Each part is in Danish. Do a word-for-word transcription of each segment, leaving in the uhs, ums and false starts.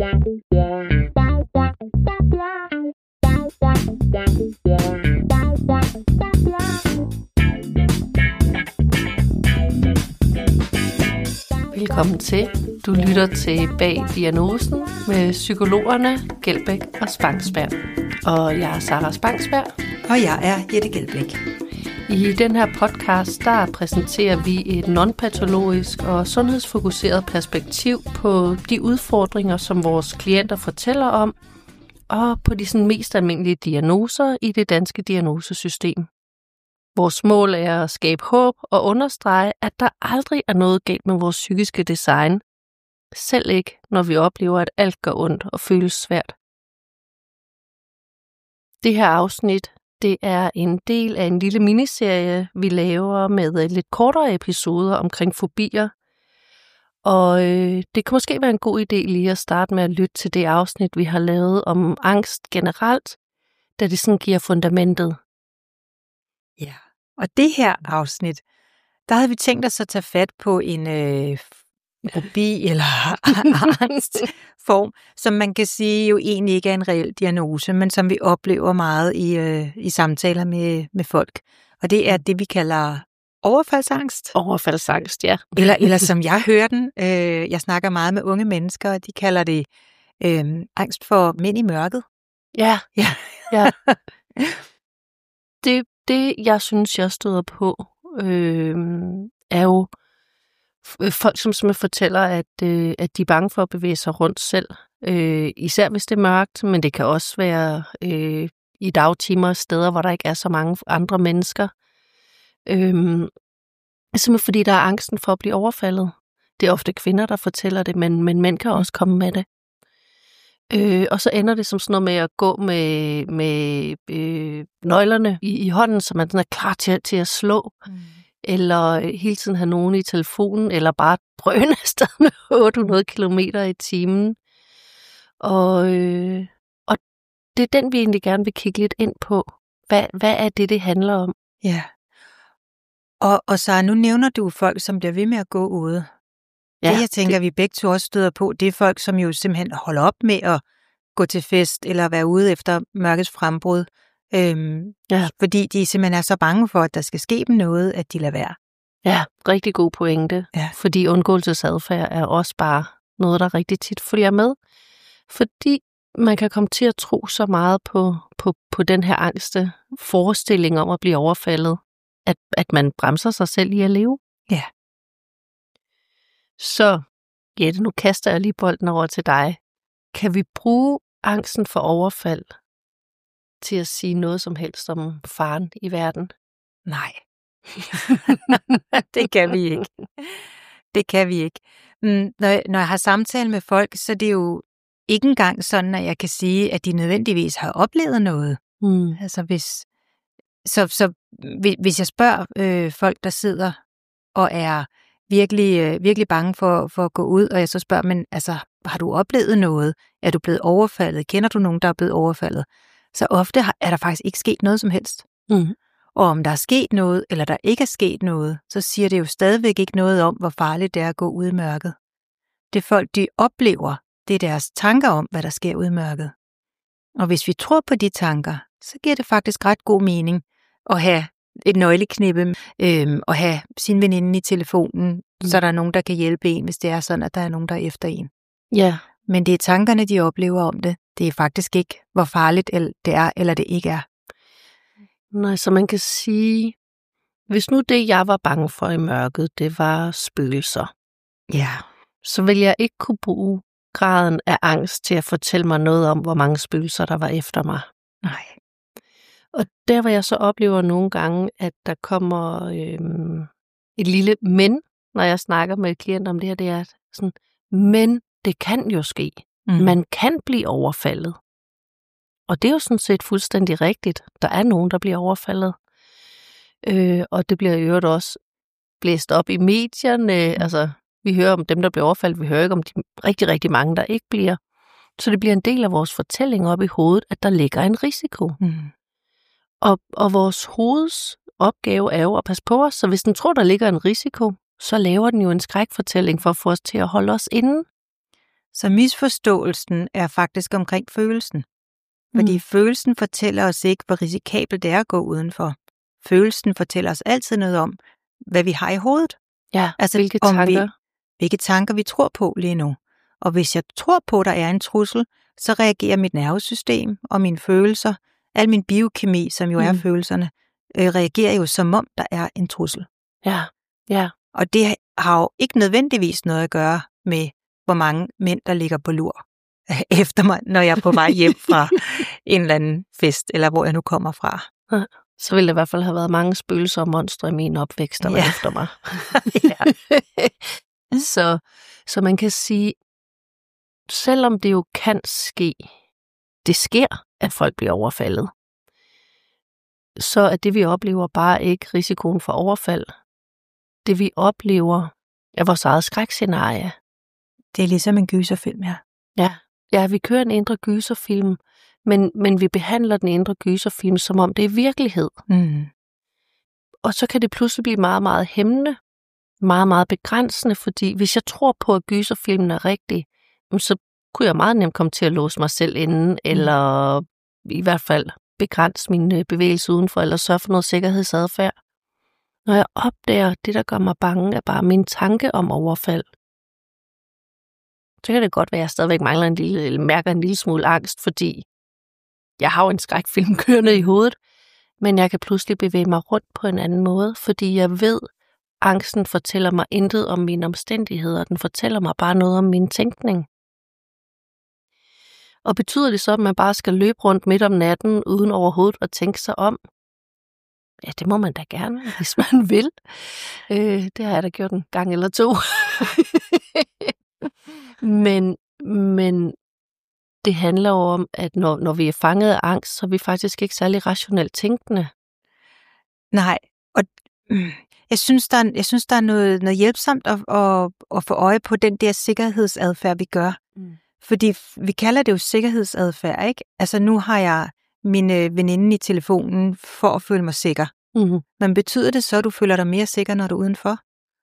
Velkommen til. Du lytter til Bag Diagnosen med psykologerne Gelbæk og Spangsberg. Og jeg er Sara Spangsberg. Og jeg er Jette Gelbæk. I den her podcast, der præsenterer vi et non-patologisk og sundhedsfokuseret perspektiv på de udfordringer, som vores klienter fortæller om, og på de sådan mest almindelige diagnoser i det danske diagnosesystem. Vores mål er at skabe håb og understrege, at der aldrig er noget galt med vores psykiske design. Selv ikke, når vi oplever, at alt gør ondt og føles svært. Det her afsnit, det er en del af en lille miniserie, vi laver med lidt kortere episoder omkring fobier. Og øh, det kan måske være en god idé lige at starte med at lytte til det afsnit, vi har lavet om angst generelt, da det sådan giver fundamentet. Ja, og det her afsnit, der havde vi tænkt os at tage fat på en øh, fobi eller angstform, som man kan sige jo egentlig ikke er en reel diagnose, men som vi oplever meget i, øh, i samtaler med, med folk. Og det er det, vi kalder overfaldsangst. Overfaldsangst, ja. Eller, eller som jeg hører den, øh, jeg snakker meget med unge mennesker, og de kalder det øh, angst for mænd i mørket. Ja, ja. ja. Det, det, jeg synes, jeg støder på, øh, er jo folk, som simpelthen fortæller, at, øh, at de er bange for at bevæge sig rundt selv. Øh, især hvis det er mørkt, men det kan også være øh, i dagtimer steder, hvor der ikke er så mange andre mennesker. Øh, simpelthen fordi der er angsten for at blive overfaldet. Det er ofte kvinder, der fortæller det, men, men mænd kan også komme med det. Øh, og så ender det som sådan noget med at gå med, med øh, nøglerne i, i hånden, så man sådan er klar til, til at slå. Mm. Eller hele tiden have nogen i telefonen, eller bare drøne afsted med otte hundrede kilometer i timen. Og, øh, og det er den, vi egentlig gerne vil kigge lidt ind på. Hvad, hvad er det, det handler om? Ja. Og, og så nu nævner du folk, som bliver ved med at gå ude. Ja, det, jeg tænker, det... vi begge to også støder på, det er folk, som jo simpelthen holder op med at gå til fest, eller være ude efter mørkets frembrud, øhm, ja. Fordi de simpelthen er så bange for, at der skal ske dem noget, at de lader være. Ja, rigtig god pointe. Ja. Fordi undgåelsesadfærd er også bare noget, der rigtig tit følger med. Fordi man kan komme til at tro så meget på, på, på den her angste forestilling om at blive overfaldet, at, at man bremser sig selv i at leve. Ja. Så, Jette, nu kaster jeg lige bolden over til dig. Kan vi bruge angsten for overfald til at sige noget som helst om faren i verden? Nej. Det kan vi ikke. Det kan vi ikke. Når jeg, når jeg har samtale med folk, så er det jo ikke engang sådan, at jeg kan sige, at de nødvendigvis har oplevet noget. Mm. Altså hvis, så, så hvis jeg spørger øh, folk, der sidder og er virkelig, virkelig bange for, for at gå ud, og jeg så spørger, men altså, har du oplevet noget? Er du blevet overfaldet? Kender du nogen, der er blevet overfaldet? Så ofte er der faktisk ikke sket noget som helst. Mm. Og om der er sket noget, eller der ikke er sket noget, så siger det jo stadigvæk ikke noget om, hvor farligt det er at gå ud i mørket. Det folk, de oplever, det er deres tanker om, hvad der sker ude i mørket. Og hvis vi tror på de tanker, så giver det faktisk ret god mening at have et nøgleknippe, øhm, og have sin veninde i telefonen, mm. så der er nogen, der kan hjælpe en, hvis det er sådan, at der er nogen, der er efter en. Ja. Men det er tankerne, de oplever om det. Det er faktisk ikke, hvor farligt det er, eller det ikke er. Nej, så man kan sige, hvis nu det, jeg var bange for i mørket, det var spøgelser, ja, så vil jeg ikke kunne bruge graden af angst til at fortælle mig noget om, hvor mange spøgelser, der var efter mig. Nej. Og der, hvor jeg så oplever nogle gange, at der kommer øhm, et lille men, når jeg snakker med klienter om det her, det er sådan, men det kan jo ske. Mm. Man kan blive overfaldet. Og det er jo sådan set fuldstændig rigtigt. Der er nogen, der bliver overfaldet. Øh, og det bliver i øvrigt også blæst op i medierne. Mm. Altså, vi hører om dem, der bliver overfaldet. Vi hører ikke om de rigtig, rigtig mange, der ikke bliver. Så det bliver en del af vores fortælling op i hovedet, at der ligger en risiko. Mm. Og, og vores hoveds opgave er jo at passe på os. Så hvis den tror, der ligger en risiko, så laver den jo en skrækfortælling for at få os til at holde os inde. Så misforståelsen er faktisk omkring følelsen. Fordi mm. følelsen fortæller os ikke, hvor risikabelt det er at gå udenfor. Følelsen fortæller os altid noget om, hvad vi har i hovedet. Ja, altså, hvilke om tanker? Vi, hvilke tanker vi tror på lige nu. Og hvis jeg tror på, at der er en trussel, så reagerer mit nervesystem og mine følelser, al min biokemi, som jo mm. er følelserne, øh, reagerer jo som om, der er en trussel. Ja, ja. Og det har jo ikke nødvendigvis noget at gøre med, hvor mange mænd, der ligger på lur efter mig, når jeg er på vej hjem fra en eller anden fest, eller hvor jeg nu kommer fra. Så ville det i hvert fald have været mange spøgelser og monstre i min opvækst, der var ja. efter mig. så, så man kan sige, selvom det jo kan ske, det sker, at folk bliver overfaldet, så er det, vi oplever, bare ikke risikoen for overfald. Det, vi oplever, er vores eget skrækscenarie. Det er ligesom en gyserfilm, ja. Ja, ja, vi kører en indre gyserfilm, men, men vi behandler den indre gyserfilm, som om det er virkelighed. Mm. Og så kan det pludselig blive meget, meget hæmmende, meget, meget begrænsende, fordi hvis jeg tror på, at gyserfilmen er rigtig, så kunne jeg meget nemt komme til at låse mig selv inde, mm. eller i hvert fald begrænse min bevægelse udenfor, eller sørge for noget sikkerhedsadfærd. Når jeg opdager, det, der gør mig bange, er bare min tanke om overfald, så kan det godt være, at jeg stadigvæk mangler en lille, eller mærker en lille smule angst, fordi jeg har jo en skrækfilm kørende i hovedet, men jeg kan pludselig bevæge mig rundt på en anden måde, fordi jeg ved, angsten fortæller mig intet om mine omstændigheder, den fortæller mig bare noget om min tænkning. Og betyder det så, at man bare skal løbe rundt midt om natten, uden overhovedet at tænke sig om? Ja, det må man da gerne, hvis man vil. Øh, det har jeg da gjort en gang eller to. men, men det handler jo om, at når, når vi er fanget af angst, så er vi faktisk ikke særlig rationelt tænkende. Nej, og jeg synes, der er, jeg synes, der er noget, noget hjælpsomt at, at, at få øje på den der sikkerhedsadfærd, vi gør. Mm. Fordi vi kalder det jo sikkerhedsadfærd, ikke? Altså nu har jeg min veninde i telefonen for at føle mig sikker. Mm-hmm. Men betyder det så, at du føler dig mere sikker, når du er udenfor?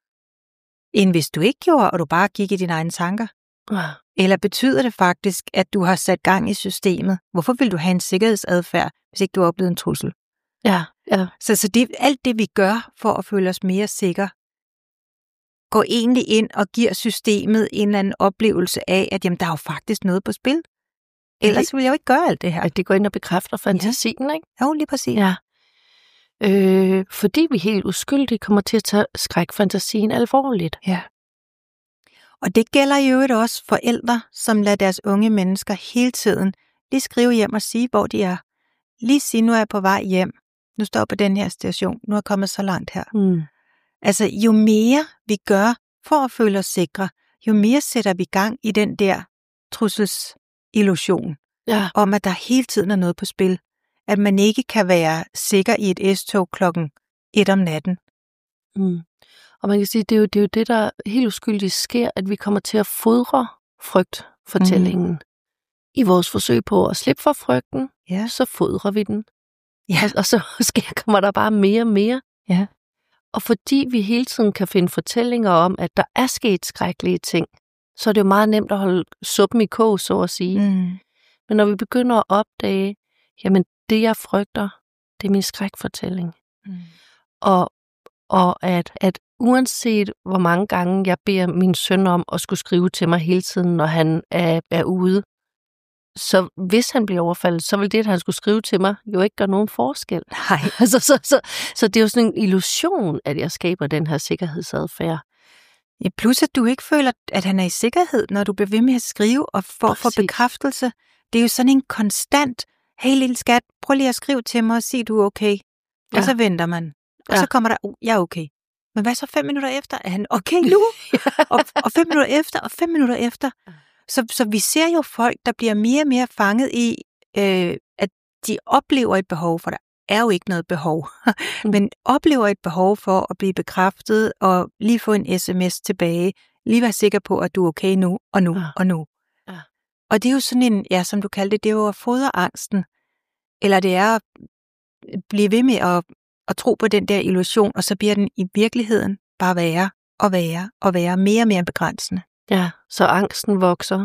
End hvis du ikke gjorde, og du bare gik i dine egne tanker? Ja. Eller betyder det faktisk, at du har sat gang i systemet? Hvorfor vil du have en sikkerhedsadfærd, hvis ikke du har oplevet en trussel? Ja, ja. Så, så det, alt det, vi gør for at føle os mere sikre, går egentlig ind og giver systemet en eller anden oplevelse af, at jamen, der er jo faktisk noget på spil. Ellers vil jeg jo ikke gøre alt det her. At det går ind og bekræfter fantasien, ja. Ikke? Jo, lige præcis. Ja. Øh, fordi vi helt uskyldige kommer til at tage skrækfantasien alvorligt. Ja. Og det gælder jo også forældre, som lader deres unge mennesker hele tiden lige skrive hjem og sige, hvor de er. Lige sige, nu er jeg på vej hjem. Nu står jeg på den her station. Nu er jeg kommet så langt her. Mm. Altså, jo mere vi gør for at føle os sikre, jo mere sætter vi gang i den der trusselsillusion. Ja. Om, at der hele tiden er noget på spil. At man ikke kan være sikker i et S-tog klokken et om natten. Mm. Og man kan sige, det er, jo, det er jo det, der helt uskyldigt sker, at vi kommer til at fodre frygtfortællingen. Mm. I vores forsøg på at slippe for frygten, ja. Så fodrer vi den. Ja. Og, og så sker, kommer der bare mere og mere. Ja. Og fordi vi hele tiden kan finde fortællinger om, at der er sket skrækkelige ting, så er det jo meget nemt at holde suppen i kog, så at sige. Mm. Men når vi begynder at opdage, jamen det jeg frygter, det er min skrækfortælling. Mm. Og, og at, at uanset hvor mange gange jeg beder min søn om at skulle skrive til mig hele tiden, når han er, er ude, så hvis han bliver overfaldet, så vil det, at han skulle skrive til mig, jo ikke gøre nogen forskel. Nej. altså, så, så, så det er jo sådan en illusion, at jeg skaber den her sikkerhedsadfærd. Ja, plus at du ikke føler, at han er i sikkerhed, når du bliver ved med at skrive og får for bekræftelse. Det er jo sådan en konstant, hey lille skat, prøv lige at skrive til mig og sig, du er okay. Og ja. Så venter man. Og ja. Så kommer der, oh, jeg er okay. Men hvad så fem minutter efter? Er han okay nu? ja. og, og fem minutter efter, og fem minutter efter. Så, så vi ser jo folk, der bliver mere og mere fanget i, øh, at de oplever et behov, for der er jo ikke noget behov, men oplever et behov for at blive bekræftet og lige få en sms tilbage, lige være sikker på, at du er okay nu, og nu, ja. og nu. Ja. Og det er jo sådan en, ja, som du kaldte det, det er jo at fodre angsten, eller det er at blive ved med at, at tro på den der illusion, og så bliver den i virkeligheden bare værre og værre og værre, mere og mere begrænsende. Ja, så angsten vokser,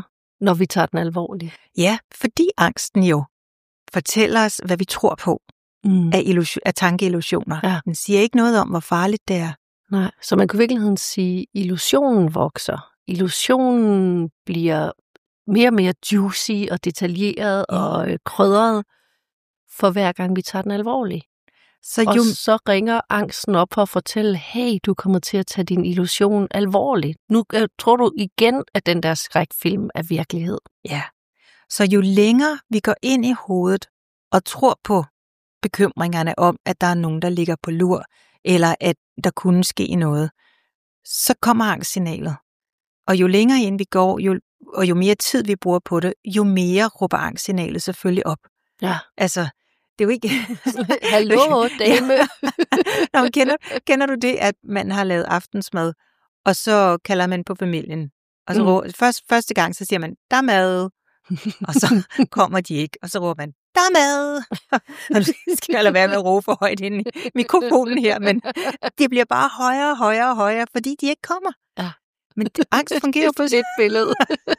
når vi tager den alvorligt. Ja, fordi angsten jo fortæller os, hvad vi tror på Mm. af, illusion, af tankeillusioner. Ja. Den siger ikke noget om, hvor farligt det er. Nej, så man kunne i virkeligheden sige, at illusionen vokser. Illusionen bliver mere og mere juicy og detaljeret Ja. og øh, krydret for hver gang vi tager den alvorligt. Så Og jo, så ringer angsten op for at fortælle, hey, du kommer til at tage din illusion alvorligt. Nu øh, tror du igen, at den der skrækfilm er virkelighed. ja. så jo længere vi går ind i hovedet og tror på bekymringerne om, at der er nogen, der ligger på lur, eller at der kunne ske noget, så kommer angstsignalet. Og jo længere ind vi går, jo, og jo mere tid vi bruger på det, jo mere råber angstsignalet selvfølgelig op. Ja. Altså, det er jo ikke... Hallo, dame. Nå, men kender, kender du det, at man har lavet aftensmad, og så kalder man på familien, og så Mm. råber, først, første gang, så siger man, der er mad, og så kommer de ikke, og så råber man, der er mad. Og nu skal jeg lade være med at råbe for højt ind i mikrofonen her, men det bliver bare højere og højere og højere, fordi de ikke kommer. Ja. Men det, angst fungerer på et billede.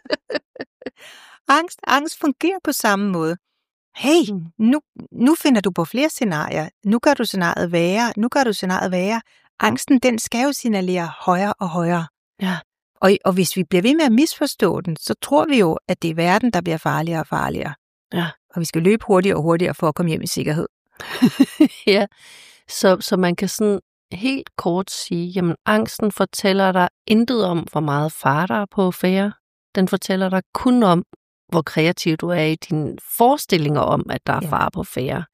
angst, angst fungerer på samme måde. Hey, Mm. nu, nu finder du på flere scenarier. Nu gør du scenariet værre. Nu gør du scenariet værre. Angsten, den skal jo signalere højere og højere. Ja. Og, og hvis vi bliver ved med at misforstå den, så tror vi jo, at det er verden, der bliver farligere og farligere. Ja. Og vi skal løbe hurtigere og hurtigere for at komme hjem i sikkerhed. Ja, så, så man kan sådan helt kort sige, jamen angsten fortæller dig intet om, hvor meget far der er på færde. Den fortæller dig kun om, hvor kreativ du er i dine forestillinger om, at der er Ja. far på færde.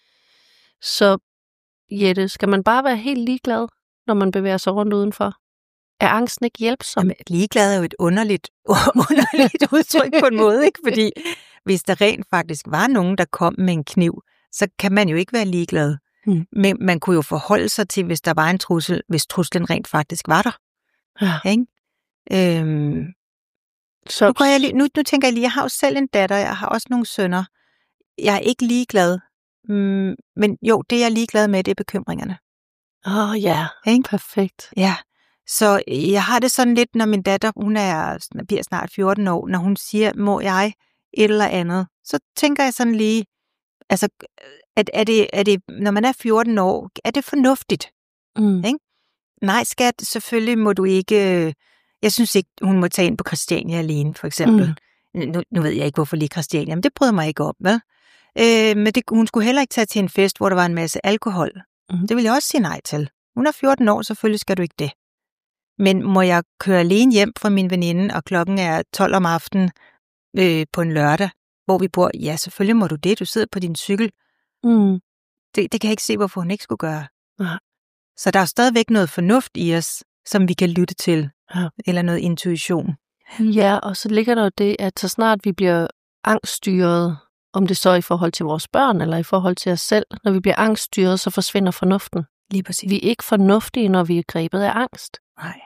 Så Jette, skal man bare være helt ligeglad, når man bevæger sig rundt udenfor? Er angsten ikke hjælpsom? Jamen, ligeglad er jo et underligt, underligt udtryk på en måde, ikke? Fordi hvis der rent faktisk var nogen, der kom med en kniv, så kan man jo ikke være ligeglad. Mm. Men man kunne jo forholde sig til, hvis der var en trussel, hvis truslen rent faktisk var der. Ja. Ikke? Øhm, Så, nu, går jeg lige, nu, nu tænker jeg lige, jeg har jo selv en datter, jeg har også nogle sønner. Jeg er ikke ligeglad. Mm, men jo, det jeg er ligeglad med, det er bekymringerne. Åh oh, ja, Ikke? perfekt. Ja, så jeg har det sådan lidt, når min datter, hun er, bliver snart fjorten år, når hun siger, må jeg et eller andet, så tænker jeg sådan lige, altså, er, er, det, er det, når man er fjorten år, er det fornuftigt? Mm. Ikke? Nej, skat, selvfølgelig må du ikke, jeg synes ikke, hun må tage ind på Christiania alene, for eksempel. Mm. Nu, nu ved jeg ikke, hvorfor lige Christiania, men det bryder mig ikke om, vel? Øh, men det, hun skulle heller ikke tage til en fest, hvor der var en masse alkohol. Mm. Det vil jeg også sige nej til. Hun er fjorten år, selvfølgelig skal du ikke det. Men må jeg køre alene hjem fra min veninde, og klokken er tolv om aftenen øh, på en lørdag, hvor vi bor? Ja, selvfølgelig må du det. Du sidder på din cykel. Mm. Det, det kan jeg ikke se, hvorfor hun ikke skulle gøre. Ja. Så der er stadigvæk noget fornuft i os, som vi kan lytte til. Ja. Eller noget intuition. Ja, og så ligger der jo det, at så snart vi bliver angststyret, om det så er i forhold til vores børn, eller i forhold til os selv, når vi bliver angststyret, så forsvinder fornuften. Lige præcis. Vi er ikke fornuftige, når vi er grebet af angst. Nej.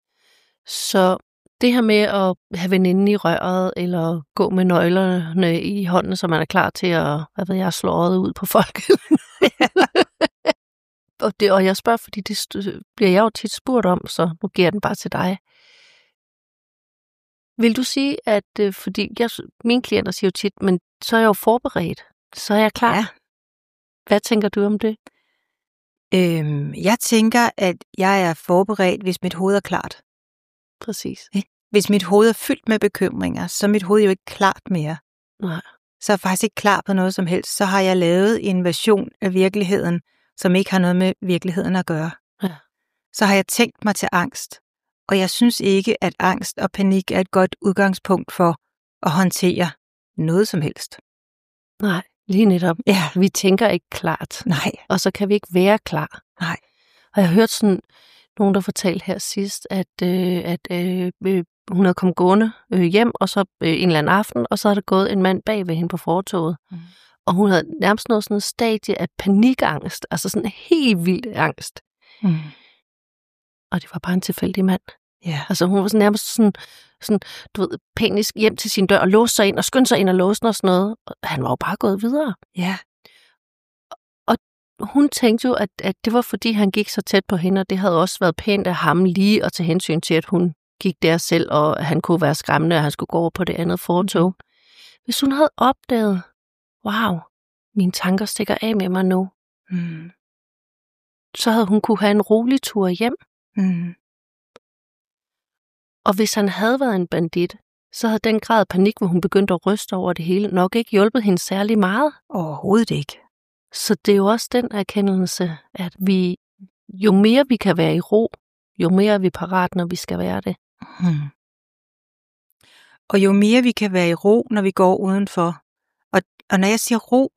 Så det her med at have veninden i røret, eller gå med nøglerne i hånden, så man er klar til at, hvad ved jeg, slå øjet ud på folk. og, det, og jeg spørger, fordi det bliver jeg jo tit spurgt om, så nu giver jeg den bare til dig. Vil du sige, at fordi jeg, mine klienter siger jo tit, men så er jeg jo forberedt, så er jeg klar. Ja. Hvad tænker du om det? Øhm, jeg tænker, at jeg er forberedt, hvis mit hoved er klart. Præcis. Hvis mit hoved er fyldt med bekymringer, så er mit hoved jo ikke klart mere. Nej. Så er jeg faktisk ikke klar på noget som helst. Så har jeg lavet en version af virkeligheden, som ikke har noget med virkeligheden at gøre. Ja. Så har jeg tænkt mig til angst. Og jeg synes ikke, at angst og panik er et godt udgangspunkt for at håndtere noget som helst. Nej, lige netop. Ja. Vi tænker ikke klart. Nej. Og så kan vi ikke være klar. Nej. Og jeg har hørt sådan nogen, der fortalte her sidst, at, øh, at øh, hun havde kommet gående øh, hjem, og så øh, en eller anden aften, og så havde der gået en mand bag ved hende på fortovet. Mm. Og hun havde nærmest nået sådan en stadie af panikangst, altså sådan en helt vild angst. Mm. Og det var bare en tilfældig mand. Ja. Altså hun var sådan nærmest sådan, sådan, du ved, panisk hjem til sin dør og låste sig ind og skyndte sig ind og låse og sådan noget. Og han var jo bare gået videre. Ja. Og hun tænkte jo, at, at det var fordi, han gik så tæt på hende, og det havde også været pænt af ham lige at tage hensyn til, at hun gik der selv, og han kunne være skræmmende, og han skulle gå over på det andet fortog. Hvis hun havde opdaget, wow, mine tanker stikker af med mig nu, mm. så havde hun kunne have en rolig tur hjem. Mm. Og hvis han havde været en bandit, så havde den grad af panik, hvor hun begyndte at ryste over det hele, nok ikke hjulpet hende særlig meget. Overhovedet ikke. Så det er jo også den erkendelse, at vi, jo mere vi kan være i ro, jo mere er vi parat, når vi skal være det. Hmm. Og jo mere vi kan være i ro, når vi går udenfor. Og, og når jeg siger ro,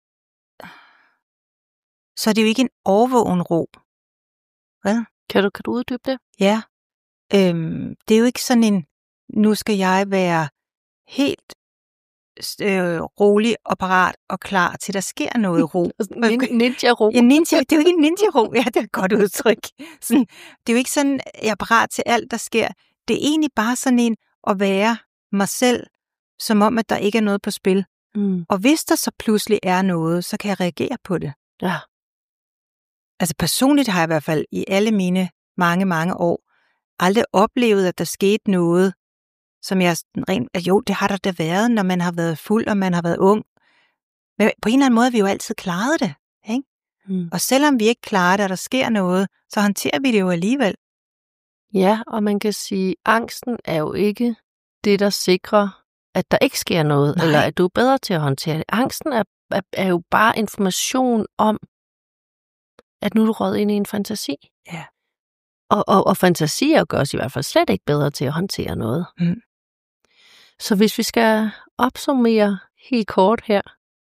så er det jo ikke en overvågen ro. Hvad? Kan du, kan du uddybe det? Ja. Øhm, det er jo ikke sådan en, nu skal jeg være helt øh, rolig og parat og klar til, der sker noget ro. Ninja-ro. Ja, ninja, det er jo ikke en ninja-ro. Ja, det er et godt udtryk. Sådan, det er jo ikke sådan, jeg er parat til alt, der sker. Det er egentlig bare sådan en at være mig selv, som om, at der ikke er noget på spil. Mm. Og hvis der så pludselig er noget, så kan jeg reagere på det. Ja. Altså personligt har jeg i hvert fald i alle mine mange, mange år aldrig oplevet, at der skete noget, som jeg rent, at jo, det har der da været, når man har været fuld, og man har været ung. Men på en eller anden måde har vi jo altid klaret det, ikke? Mm. Og selvom vi ikke klarer det, og der sker noget, så håndterer vi det jo alligevel. Ja, og man kan sige, at angsten er jo ikke det, der sikrer, at der ikke sker noget, Nej. Eller at du er bedre til at håndtere det. Angsten er, er, er jo bare information om, at nu er du røget ind i en fantasi. Ja. Og, og, og fantasier gør os i hvert fald slet ikke bedre til at håndtere noget. Mm. Så hvis vi skal opsummere helt kort her.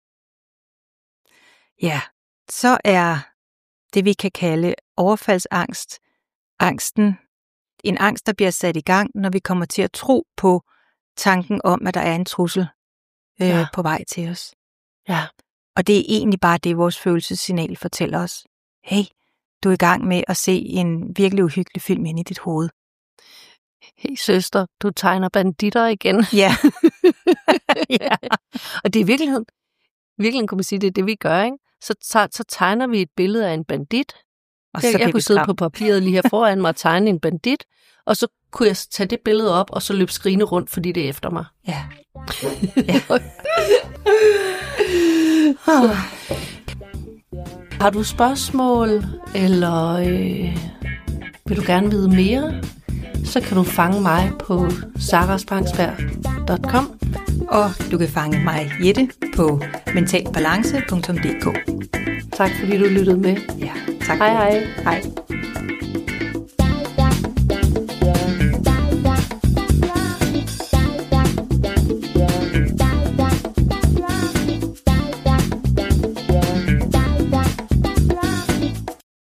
Ja, så er det, vi kan kalde overfaldsangst, angsten, en angst, der bliver sat i gang, når vi kommer til at tro på tanken om, at der er en trussel øh, ja. på vej til os. Ja. Og det er egentlig bare det, vores følelsessignal fortæller os. Hey, du er i gang med at se en virkelig uhyggelig film ind i dit hoved. Hey søster, du tegner banditter igen. Ja. ja. Og det er i virkeligheden, virkeligheden kunne man sige, det er det, vi gør, ikke? Så, så, så tegner vi et billede af en bandit. Og jeg, så jeg kunne sidde skram. på papiret lige her foran mig og tegne en bandit, og så kunne jeg tage det billede op, og så løbe skrigende rundt, fordi det er efter mig. Ja. ja. oh. Har du spørgsmål, eller øh, vil du gerne vide mere, så kan du fange mig på sara spangsberg punktum com. Og du kan fange mig, Jette, på mentalbalance punktum d k. Tak fordi du lyttede med. Ja, tak. Hej hej. Hej.